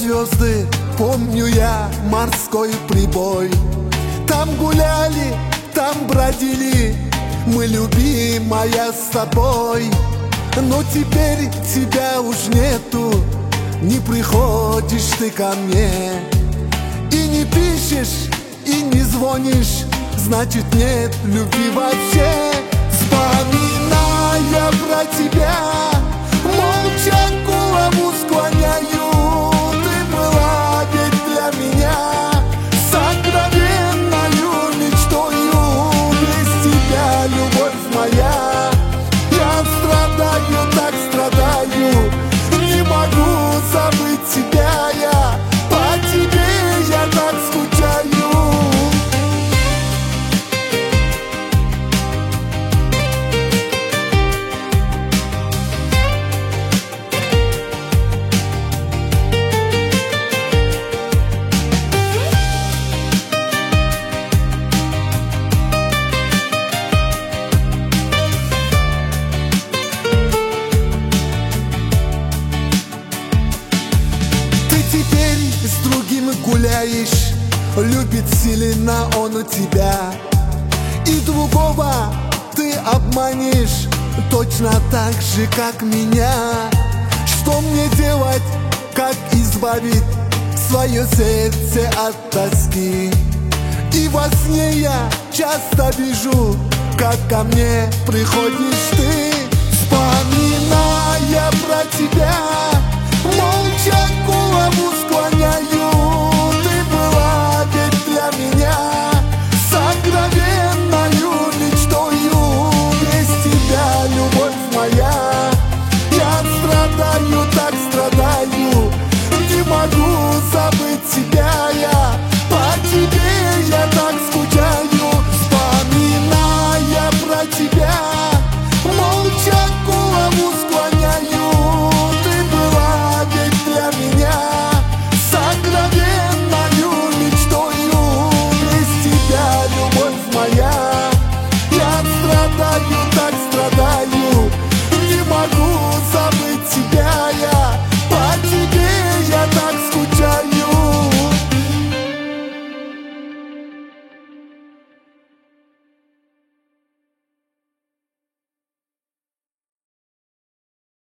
звезды, помню я морской прибой. Там гуляли, там бродили мы, любимая, с тобой. Но теперь тебя уж нету, не приходишь ты ко мне. И не пишешь, и не звонишь, значит нет любви вообще. Вспоминая про тебя, молча голову склоняю. Ты была ведь для меня сокровенною мечтою. Без тебя, любовь моя, я страдаю, так страдаю. Не могу забыть тебя я, по тебе я так скучаю. Теперь с другим гуляешь, любит сильно он у тебя. И другого ты обманешь, точно так же, как меня. Что мне делать, как избавить свое сердце от тоски? И во сне я часто вижу, как ко мне приходишь ты. Вспоминая про тебя, молча голову склоняю.